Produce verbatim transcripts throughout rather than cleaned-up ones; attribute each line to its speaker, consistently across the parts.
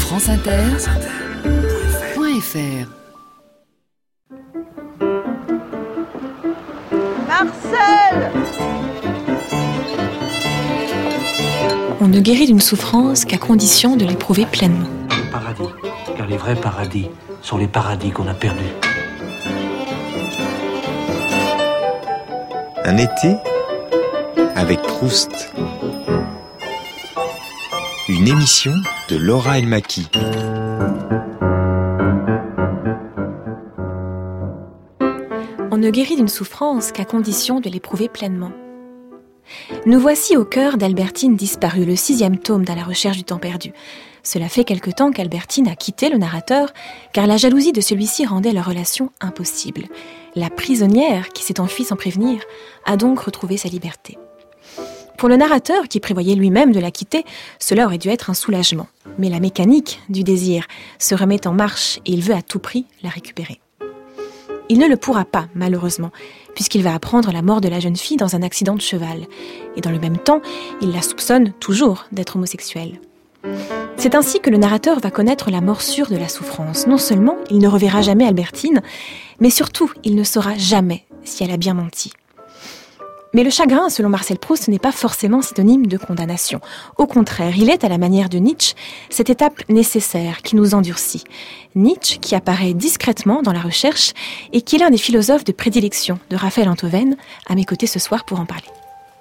Speaker 1: franceinter point f r.
Speaker 2: Marcel!
Speaker 3: On ne guérit d'une souffrance qu'à condition de l'éprouver pleinement.
Speaker 4: Le paradis, car les vrais paradis sont les paradis qu'on a perdus.
Speaker 5: Un été avec Proust. Une émission de Laura Elmaki.
Speaker 3: On ne guérit d'une souffrance qu'à condition de l'éprouver pleinement. Nous voici au cœur d'Albertine disparue, le sixième tome dans la recherche du temps perdu. Cela fait quelque temps qu'Albertine a quitté le narrateur, car la jalousie de celui-ci rendait leur relation impossible. La prisonnière, qui s'est enfuie sans prévenir, a donc retrouvé sa liberté. Pour le narrateur, qui prévoyait lui-même de la quitter, cela aurait dû être un soulagement. Mais la mécanique du désir se remet en marche et il veut à tout prix la récupérer. Il ne le pourra pas, malheureusement, puisqu'il va apprendre la mort de la jeune fille dans un accident de cheval. Et dans le même temps, il la soupçonne toujours d'être homosexuelle. C'est ainsi que le narrateur va connaître la morsure de la souffrance. Non seulement il ne reverra jamais Albertine, mais surtout il ne saura jamais si elle a bien menti. Mais le chagrin, selon Marcel Proust, n'est pas forcément synonyme de condamnation. Au contraire, il est, à la manière de Nietzsche, cette étape nécessaire qui nous endurcit. Nietzsche, qui apparaît discrètement dans la recherche et qui est l'un des philosophes de prédilection de Raphaël Enthoven, à mes côtés ce soir pour en parler.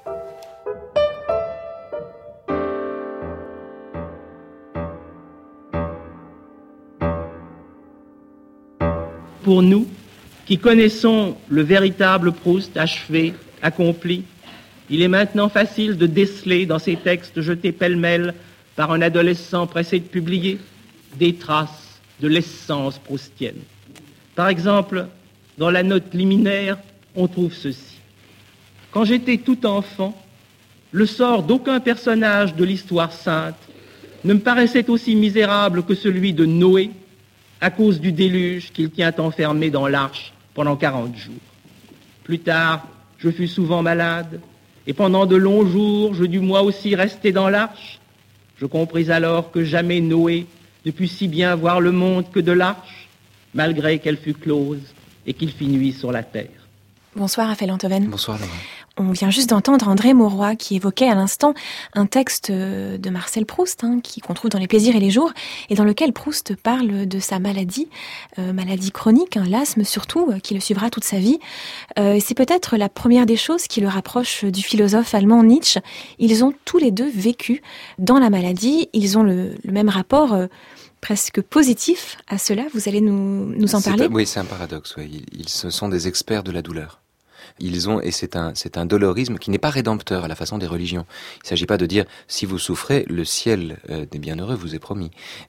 Speaker 6: Pour nous, qui connaissons le véritable Proust achevé, accompli, il est maintenant facile de déceler dans ces textes jetés pêle-mêle par un adolescent pressé de publier des traces de l'essence proustienne. Par exemple, dans la note liminaire, on trouve ceci. Quand j'étais tout enfant, le sort d'aucun personnage de l'histoire sainte ne me paraissait aussi misérable que celui de Noé à cause du déluge qu'il tient enfermé dans l'arche pendant quarante jours. Plus tard, je fus souvent malade, et pendant de longs jours, je dus moi aussi rester dans l'arche. Je compris alors que jamais Noé ne put si bien voir le monde que de l'arche, malgré qu'elle fût close et qu'il fit nuit sur la terre.
Speaker 3: Bonsoir Raphaël Enthoven.
Speaker 5: Bonsoir Laura.
Speaker 3: On vient juste d'entendre André Mauroy qui évoquait à l'instant un texte de Marcel Proust, hein, qui, qu'on trouve dans Les Plaisirs et les Jours, et dans lequel Proust parle de sa maladie, euh, maladie chronique, hein, l'asthme surtout, euh, qui le suivra toute sa vie. Euh, c'est peut-être la première des choses qui le rapproche du philosophe allemand Nietzsche. Ils ont tous les deux vécu dans la maladie, ils ont le, le même rapport euh, presque positif à cela. Vous allez nous, nous en
Speaker 7: c'est
Speaker 3: parler ?
Speaker 7: un, Oui, c'est un paradoxe. Ouais. Ils, ils ce sont des experts de la douleur. Ils ont, et c'est un, c'est un dolorisme qui n'est pas rédempteur à la façon des religions. Il ne s'agit pas de dire, si vous souffrez, le ciel euh, des bienheureux vous est promis,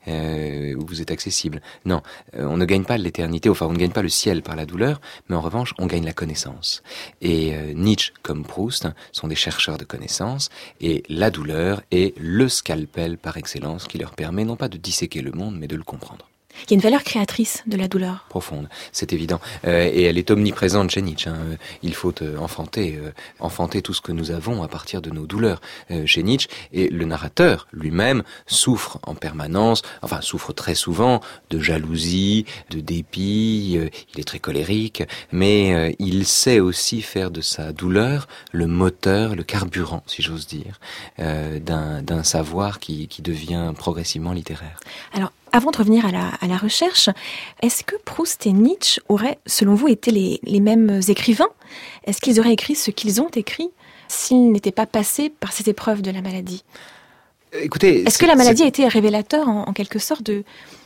Speaker 7: euh, ou vous est accessible. Non, euh, on ne gagne pas l'éternité, enfin on ne gagne pas le ciel par la douleur, mais en revanche, on gagne la connaissance. Et euh, Nietzsche, comme Proust, sont des chercheurs de connaissance, et la douleur est le scalpel par excellence qui leur permet non pas de disséquer le monde, mais de le comprendre.
Speaker 3: Il y a une valeur créatrice de la douleur.
Speaker 7: Profonde, c'est évident. Euh, et elle est omniprésente chez Nietzsche. Hein. Il faut euh, enfanter, euh, enfanter tout ce que nous avons à partir de nos douleurs euh, chez Nietzsche. Et le narrateur lui-même souffre en permanence, enfin souffre très souvent de jalousie, de dépit. Euh, il est très colérique, mais euh, il sait aussi faire de sa douleur le moteur, le carburant, si j'ose dire, euh, d'un, d'un savoir qui, qui devient progressivement littéraire.
Speaker 3: Alors, avant de revenir à la, à la recherche, est-ce que Proust et Nietzsche auraient, selon vous, été les, les mêmes écrivains ? Est-ce qu'ils auraient écrit ce qu'ils ont écrit s'ils n'étaient pas passés par ces épreuves de la maladie ?
Speaker 7: Écoutez,
Speaker 3: est-ce que la maladie a été révélateur, en, en quelque sorte, de...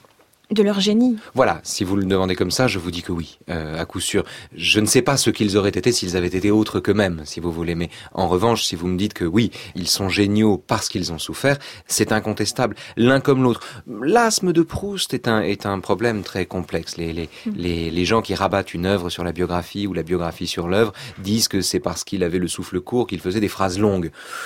Speaker 3: de leur génie?
Speaker 7: Voilà, si vous le demandez comme ça, je vous dis que oui, euh, à coup sûr. Je ne sais pas ce qu'ils auraient été s'ils avaient été autres qu'eux-mêmes, si vous voulez. Mais en revanche, si vous me dites que oui, ils sont géniaux parce qu'ils ont souffert, c'est incontestable, l'un comme l'autre. L'asthme de Proust est un est un problème très complexe. Les les mmh. les, les gens qui rabattent une œuvre sur la biographie ou la biographie sur l'œuvre disent que c'est parce qu'il avait le souffle court qu'il faisait des phrases longues.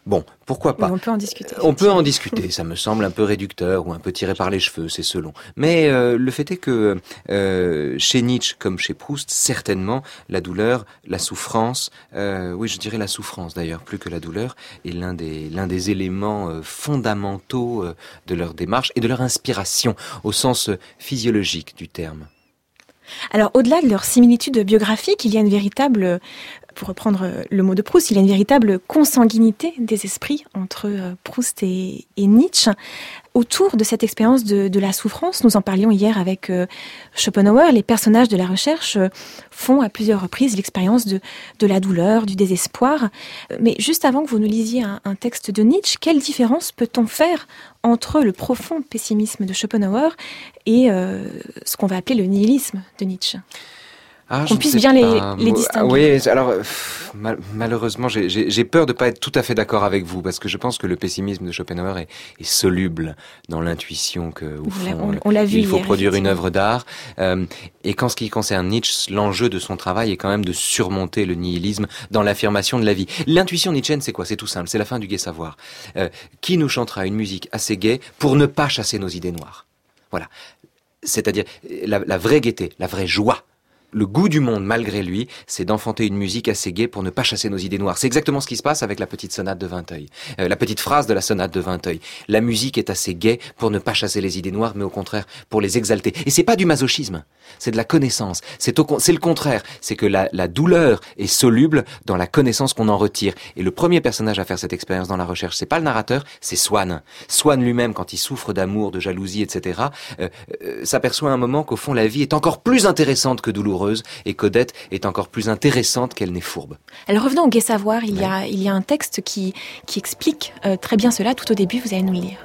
Speaker 7: Bon, pourquoi pas.
Speaker 3: Mais on peut en discuter.
Speaker 7: On peut en discuter, ça me semble un peu réducteur ou un peu tiré par les cheveux, c'est selon. Mais euh, le fait est que euh, chez Nietzsche comme chez Proust, certainement, la douleur, la souffrance, euh, oui je dirais la souffrance d'ailleurs, plus que la douleur, est l'un des, l'un des éléments euh, fondamentaux euh, de leur démarche et de leur inspiration, au sens euh, physiologique du terme.
Speaker 3: Alors, au-delà de leur similitude biographique, il y a une véritable, pour reprendre le mot de Proust, il y a une véritable consanguinité des esprits entre Proust et, et Nietzsche. Autour de cette expérience de, de la souffrance, nous en parlions hier avec euh, Schopenhauer, les personnages de la recherche euh, font à plusieurs reprises l'expérience de, de la douleur, du désespoir. Mais juste avant que vous nous lisiez un, un texte de Nietzsche, quelle différence peut-on faire entre le profond pessimisme de Schopenhauer et euh, ce qu'on va appeler le nihilisme de Nietzsche ?
Speaker 7: Ah,
Speaker 3: qu'on puisse bien les, les distinguer.
Speaker 7: Oui, alors pff, mal, malheureusement, j'ai, j'ai, j'ai peur de pas être tout à fait d'accord avec vous, parce que je pense que le pessimisme de Schopenhauer est, est soluble dans l'intuition que, au fond,
Speaker 3: on, on l'a vu
Speaker 7: il faut
Speaker 3: hier,
Speaker 7: produire une œuvre d'art. Euh, et qu'en ce qui concerne Nietzsche, l'enjeu de son travail est quand même de surmonter le nihilisme dans l'affirmation de la vie. L'intuition nietzschéenne, c'est quoi ? C'est tout simple, c'est la fin du gai savoir. Euh, qui nous chantera une musique assez gaie pour ne pas chasser nos idées noires ? Voilà. C'est-à-dire la, la vraie gaieté, la vraie joie. Le goût du monde, malgré lui, c'est d'enfanter une musique assez gaie pour ne pas chasser nos idées noires. C'est exactement ce qui se passe avec la petite sonate de Vinteuil. Euh, la petite phrase de la sonate de Vinteuil. La musique est assez gaie pour ne pas chasser les idées noires, mais au contraire, pour les exalter. Et c'est pas du masochisme, c'est de la connaissance. C'est, au, c'est le contraire. C'est que la, la douleur est soluble dans la connaissance qu'on en retire. Et le premier personnage à faire cette expérience dans la recherche, c'est pas le narrateur, c'est Swann. Swann lui-même, quand il souffre d'amour, de jalousie, et cetera, euh, euh, s'aperçoit à un moment qu'au fond, la vie est encore plus intéressante que douloureuse. Et qu'Odette est encore plus intéressante qu'elle n'est fourbe.
Speaker 3: Alors revenons au gai savoir, il, ouais. y, a, il y a un texte qui, qui explique euh, très bien cela, tout au début, vous allez nous le lire.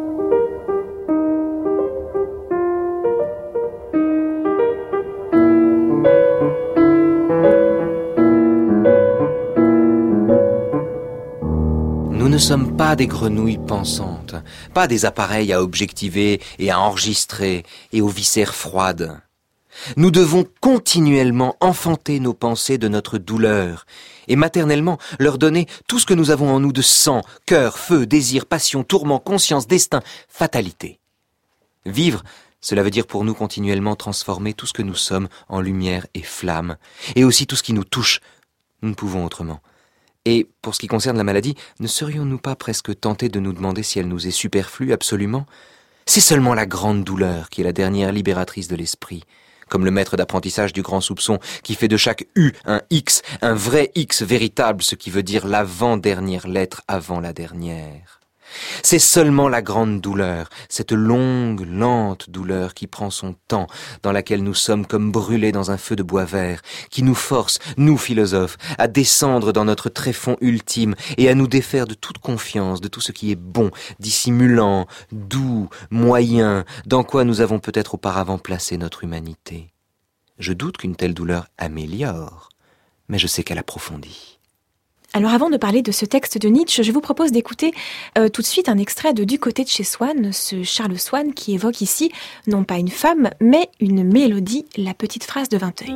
Speaker 7: Nous ne sommes pas des grenouilles pensantes, pas des appareils à objectiver et à enregistrer et aux viscères froides. Nous devons continuellement enfanter nos pensées de notre douleur et maternellement leur donner tout ce que nous avons en nous de sang, cœur, feu, désir, passion, tourment, conscience, destin, fatalité. Vivre, cela veut dire pour nous continuellement transformer tout ce que nous sommes en lumière et flamme, et aussi tout ce qui nous touche. Nous ne pouvons autrement. Et pour ce qui concerne la maladie, ne serions-nous pas presque tentés de nous demander si elle nous est superflue absolument ? C'est seulement la grande douleur qui est la dernière libératrice de l'esprit. Comme le maître d'apprentissage du grand soupçon, qui fait de chaque U un X, un vrai X véritable, ce qui veut dire l'avant-dernière lettre avant la dernière. C'est seulement la grande douleur, cette longue, lente douleur qui prend son temps, dans laquelle nous sommes comme brûlés dans un feu de bois vert, qui nous force, nous philosophes, à descendre dans notre tréfonds ultime et à nous défaire de toute confiance, de tout ce qui est bon, dissimulant, doux, moyen, dans quoi nous avons peut-être auparavant placé notre humanité. Je doute qu'une telle douleur améliore, mais je sais qu'elle approfondit.
Speaker 3: Alors avant de parler de ce texte de Nietzsche, je vous propose d'écouter euh, tout de suite un extrait de Du côté de chez Swann, ce Charles Swann qui évoque ici non pas une femme, mais une mélodie, la petite phrase de Vinteuil.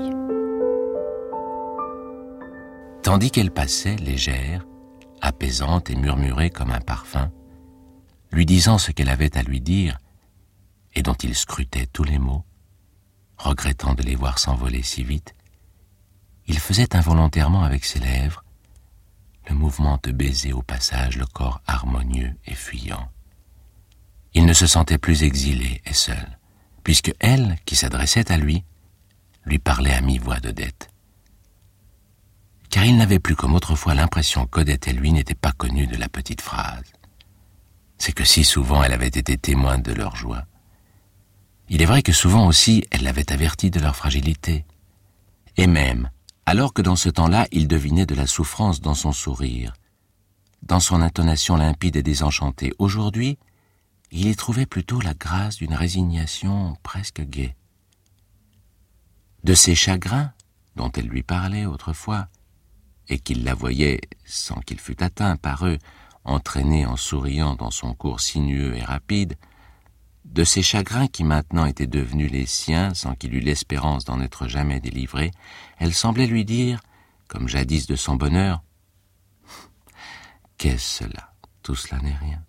Speaker 2: Tandis qu'elle passait, légère, apaisante et murmurée comme un parfum, lui disant ce qu'elle avait à lui dire, et dont il scrutait tous les mots, regrettant de les voir s'envoler si vite, il faisait involontairement avec ses lèvres le mouvement de baiser au passage le corps harmonieux et fuyant. Il ne se sentait plus exilé et seul, puisque elle, qui s'adressait à lui, lui parlait à mi-voix d'Odette. Car il n'avait plus comme autrefois l'impression qu'Odette et lui n'étaient pas connus de la petite phrase. C'est que si souvent elle avait été témoin de leur joie. Il est vrai que souvent aussi elle l'avait averti de leur fragilité. Et même, alors que dans ce temps-là, il devinait de la souffrance dans son sourire, dans son intonation limpide et désenchantée. Aujourd'hui, il y trouvait plutôt la grâce d'une résignation presque gaie. De ses chagrins, dont elle lui parlait autrefois, et qu'il la voyait, sans qu'il fût atteint par eux, entraînée en souriant dans son cours sinueux et rapide, de ces chagrins qui maintenant étaient devenus les siens sans qu'il eût l'espérance d'en être jamais délivré, elle semblait lui dire, comme jadis de son bonheur, « qu'est-ce cela? Tout cela n'est rien.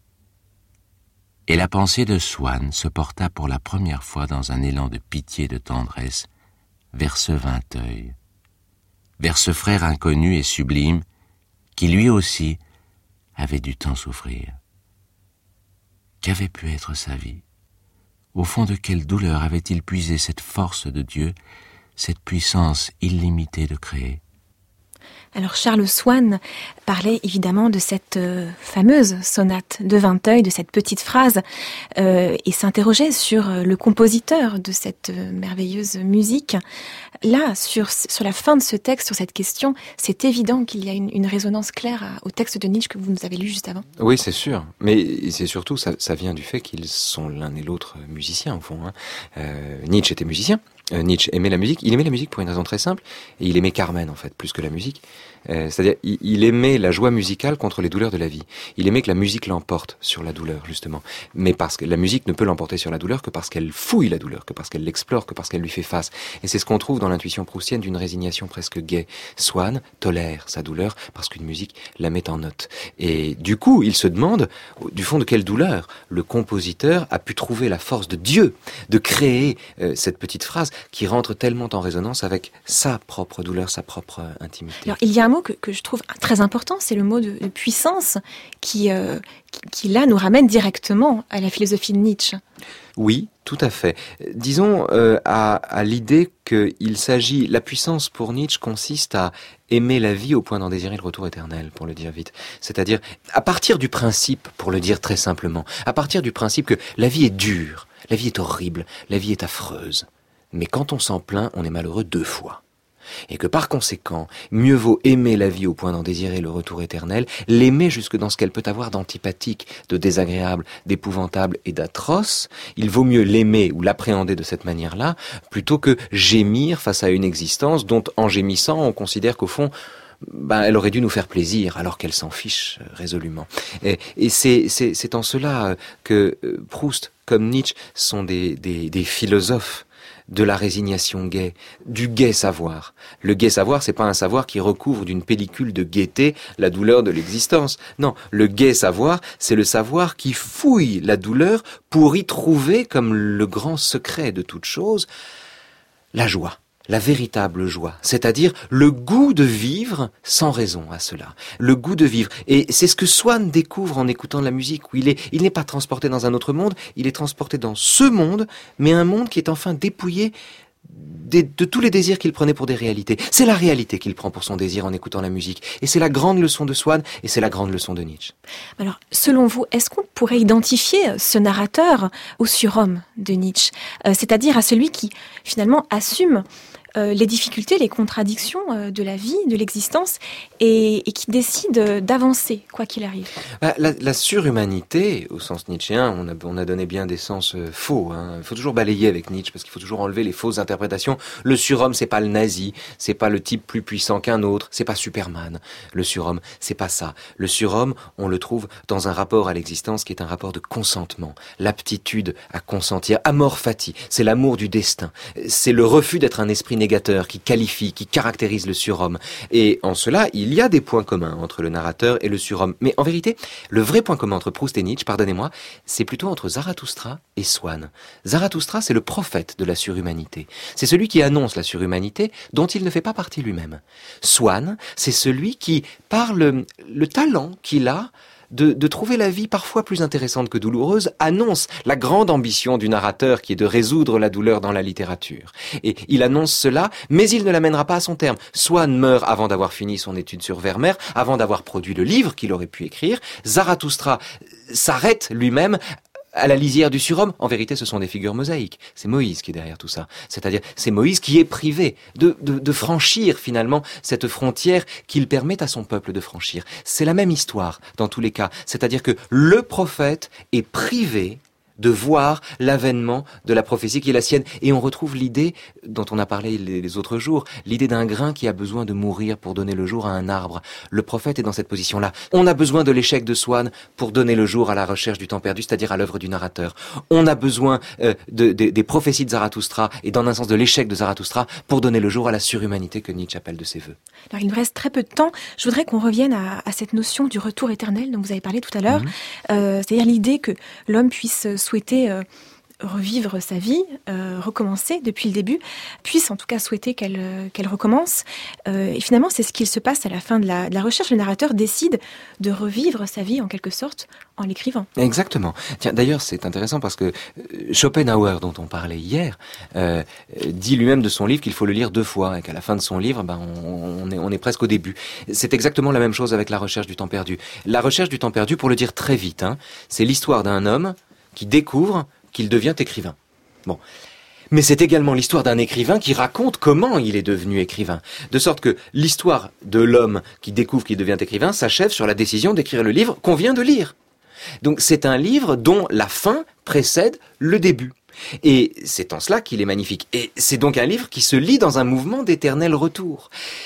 Speaker 2: Et la pensée de Swann se porta pour la première fois dans un élan de pitié et de tendresse vers ce Vinteuil, vers ce frère inconnu et sublime qui lui aussi avait dû tant souffrir. Qu'avait pu être sa vie? Au fond de quelle douleur avait-il puisé cette force de Dieu, cette puissance illimitée de créer?
Speaker 3: Alors Charles Swann parlait évidemment de cette euh, fameuse sonate de Vinteuil, de cette petite phrase, euh, et s'interrogeait sur euh, le compositeur de cette euh, merveilleuse musique. Là, sur, sur la fin de ce texte, sur cette question, c'est évident qu'il y a une, une résonance claire à, au texte de Nietzsche que vous nous avez lu juste avant.
Speaker 7: Oui, c'est sûr. Mais c'est surtout, ça, ça vient du fait qu'ils sont l'un et l'autre musiciens, au fond. Hein. Euh, Nietzsche était musicien. Euh, Nietzsche aimait la musique. Il aimait la musique pour une raison très simple. Et il aimait Carmen, en fait, plus que la musique. Euh, c'est-à-dire, il, il aimait la joie musicale contre les douleurs de la vie. Il aimait que la musique l'emporte sur la douleur, justement. Mais parce que la musique ne peut l'emporter sur la douleur que parce qu'elle fouille la douleur, que parce qu'elle l'explore, que parce qu'elle lui fait face. Et c'est ce qu'on trouve dans l'intuition proustienne d'une résignation presque gaie. Swann tolère sa douleur parce qu'une musique la met en note. Et du coup, il se demande, du fond de quelle douleur le compositeur a pu trouver la force de Dieu de créer euh, cette petite phrase qui rentre tellement en résonance avec sa propre douleur, sa propre euh, intimité.
Speaker 3: Alors, il y a un mot que, que je trouve très important, c'est le mot de, de puissance qui, euh, qui, qui, là, nous ramène directement à la philosophie de Nietzsche.
Speaker 7: Oui, tout à fait. Disons euh, à, à l'idée qu'il s'agit... La puissance pour Nietzsche consiste à aimer la vie au point d'en désirer le retour éternel, pour le dire vite. C'est-à-dire, à partir du principe, pour le dire très simplement, à partir du principe que la vie est dure, la vie est horrible, la vie est affreuse. Mais quand on s'en plaint, on est malheureux deux fois. Et que par conséquent, mieux vaut aimer la vie au point d'en désirer le retour éternel, l'aimer jusque dans ce qu'elle peut avoir d'antipathique, de désagréable, d'épouvantable et d'atroce. Il vaut mieux l'aimer ou l'appréhender de cette manière-là, plutôt que gémir face à une existence dont, en gémissant, on considère qu'au fond, ben, elle aurait dû nous faire plaisir, alors qu'elle s'en fiche résolument. Et, et c'est, c'est, c'est en cela que Proust, comme Nietzsche, sont des, des, des philosophes de la résignation gaie, du gai savoir. Le gai savoir, c'est pas un savoir qui recouvre d'une pellicule de gaieté la douleur de l'existence. Non, le gai savoir, c'est le savoir qui fouille la douleur pour y trouver, comme le grand secret de toute chose, la joie. La véritable joie, c'est-à-dire le goût de vivre sans raison à cela. Le goût de vivre. Et c'est ce que Swann découvre en écoutant la musique, où il est, il n'est pas transporté dans un autre monde, il est transporté dans ce monde, mais un monde qui est enfin dépouillé des, de tous les désirs qu'il prenait pour des réalités. C'est la réalité qu'il prend pour son désir en écoutant la musique. Et c'est la grande leçon de Swann, et c'est la grande leçon de Nietzsche.
Speaker 3: Alors, selon vous, est-ce qu'on pourrait identifier ce narrateur au surhomme de Nietzsche, euh, c'est-à-dire à celui qui, finalement, assume Euh, les difficultés, les contradictions euh, de la vie, de l'existence, et, et qui décide euh, d'avancer, quoi qu'il arrive.
Speaker 7: La, la, la surhumanité, au sens nietzschéen, on a, on a donné bien des sens euh, faux. Hein. Il faut toujours balayer avec Nietzsche, parce qu'il faut toujours enlever les fausses interprétations. Le surhomme, c'est pas le nazi, c'est pas le type plus puissant qu'un autre, c'est pas Superman. Le surhomme, c'est pas ça. Le surhomme, on le trouve dans un rapport à l'existence qui est un rapport de consentement, l'aptitude à consentir, amor fati, c'est l'amour du destin, c'est le refus d'être un esprit négateur qui qualifie, qui caractérise le surhomme. Et en cela, il y a des points communs entre le narrateur et le surhomme. Mais en vérité, le vrai point commun entre Proust et Nietzsche, pardonnez-moi, c'est plutôt entre Zarathustra et Swann. Zarathustra, c'est le prophète de la surhumanité. C'est celui qui annonce la surhumanité dont il ne fait pas partie lui-même. Swann, c'est celui qui, par le, le talent qu'il a, De, de trouver la vie parfois plus intéressante que douloureuse, annonce la grande ambition du narrateur qui est de résoudre la douleur dans la littérature. Et il annonce cela, mais il ne l'amènera pas à son terme. Swann meurt avant d'avoir fini son étude sur Vermeer, avant d'avoir produit le livre qu'il aurait pu écrire. Zarathustra s'arrête lui-même à la lisière du surhomme. En vérité, ce sont des figures mosaïques. C'est Moïse qui est derrière tout ça. C'est-à-dire, c'est Moïse qui est privé de, de, de franchir, finalement, cette frontière qu'il permet à son peuple de franchir. C'est la même histoire, dans tous les cas. C'est-à-dire que le prophète est privé de voir l'avènement de la prophétie qui est la sienne. Et on retrouve l'idée dont on a parlé les autres jours, l'idée d'un grain qui a besoin de mourir pour donner le jour à un arbre. Le prophète est dans cette position-là. On a besoin de l'échec de Swann pour donner le jour à la recherche du temps perdu, c'est-à-dire à l'œuvre du narrateur. On a besoin euh, de, de, des prophéties de Zarathustra et dans un sens de l'échec de Zarathustra pour donner le jour à la surhumanité que Nietzsche appelle de ses voeux.
Speaker 3: Alors il nous reste très peu de temps. Je voudrais qu'on revienne à, à cette notion du retour éternel dont vous avez parlé tout à l'heure. Mmh. Euh, c'est-à-dire l'idée que l'homme puisse souhaiter euh, revivre sa vie, euh, recommencer depuis le début, puisse en tout cas souhaiter qu'elle, euh, qu'elle recommence. Euh, et finalement, c'est ce qu'il se passe à la fin de la, de la recherche. Le narrateur décide de revivre sa vie en quelque sorte en l'écrivant.
Speaker 7: Exactement. Tiens, d'ailleurs, c'est intéressant parce que Schopenhauer, dont on parlait hier, euh, dit lui-même de son livre qu'il faut le lire deux fois et qu'à la fin de son livre, ben, on, on, est, on est presque au début. C'est exactement la même chose avec la recherche du temps perdu. La recherche du temps perdu, pour le dire très vite, hein, c'est l'histoire d'un homme qui découvre qu'il devient écrivain. Bon. Mais c'est également l'histoire d'un écrivain qui raconte comment il est devenu écrivain. De sorte que l'histoire de l'homme qui découvre qu'il devient écrivain s'achève sur la décision d'écrire le livre qu'on vient de lire. Donc c'est un livre dont la fin précède le début. Et c'est en cela qu'il est magnifique. Et c'est donc un livre qui se lit dans un mouvement d'éternel retour.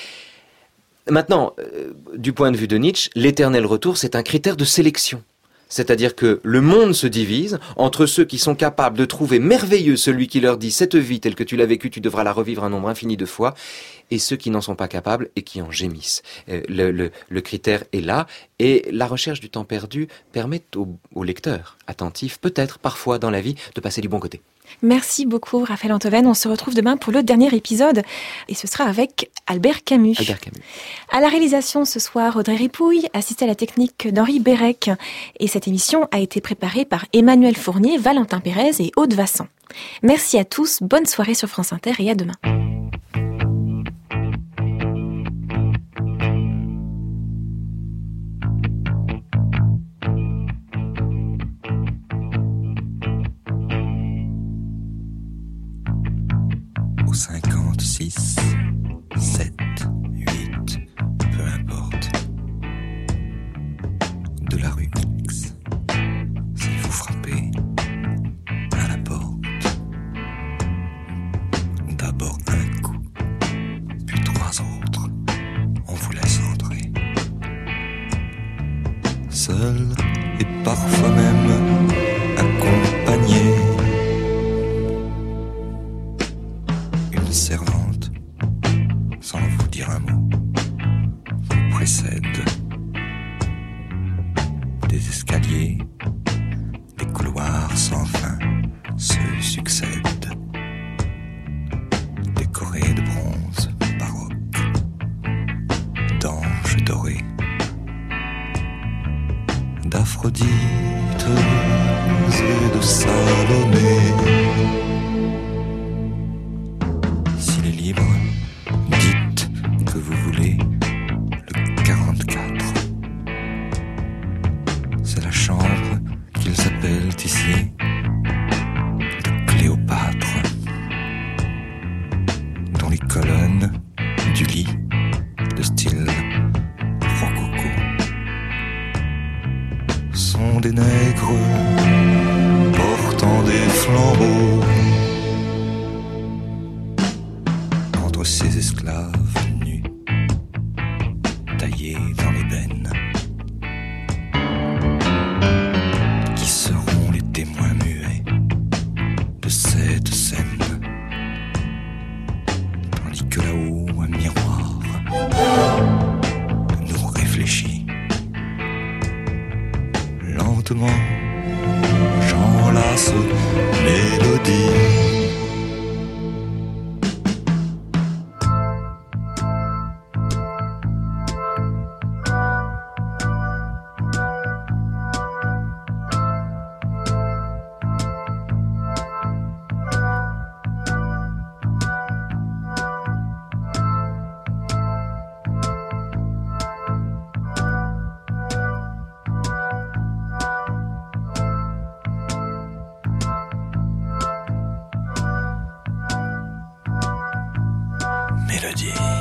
Speaker 7: Maintenant, euh, du point de vue de Nietzsche, l'éternel retour, c'est un critère de sélection. C'est-à-dire que le monde se divise entre ceux qui sont capables de trouver merveilleux celui qui leur dit « cette vie telle que tu l'as vécue, tu devras la revivre un nombre infini de fois » et ceux qui n'en sont pas capables et qui en gémissent. Le, le, le critère est là et la recherche du temps perdu permet au, au lecteur attentif, peut-être parfois dans la vie, de passer du bon côté.
Speaker 3: Merci beaucoup Raphaël Antoven. On se retrouve demain pour le dernier épisode et ce sera avec Albert Camus.
Speaker 7: Albert Camus.
Speaker 3: À la réalisation ce soir, Audrey Ripouille, assisté à la technique d'Henri Bérec. Et cette émission a été préparée par Emmanuel Fournier, Valentin Pérez et Aude Vassan. Merci à tous, bonne soirée sur France Inter et à demain.
Speaker 8: cinquante-six, sept, huit, peu importe. De la rue X, si vous frappez à la porte, d'abord un coup, puis trois autres, on vous laisse entrer. Seul et parfois même accompagné. Servante, sans vous dire un mot, vous précède. Des escaliers, des couloirs sans fin se succèdent, décorés de bronze baroque, d'anges dorés, d'Aphrodite et de Salomé. Libre, dites que vous voulez le quarante-quatre. C'est la chambre qu'ils appellent ici de Cléopâtre, dont les colonnes du lit de style rococo sont des nègres portant des flambeaux. Ces esclaves nus, taillés dans l'ébène, qui seront les témoins muets de cette scène, tandis que là-haut un miroir nous réfléchit. Lentement, j'enlace mélodie. Mélodie.